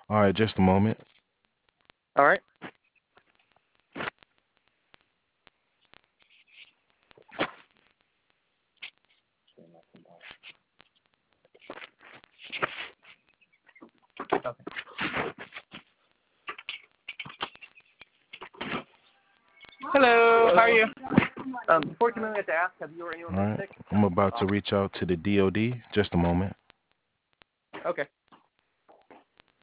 All right, just a moment. All right. Okay. Hello. How are you? Before you, I have to ask, have you or anyone All been right, sick? I'm about to reach out to the DOD. Just a moment. Okay.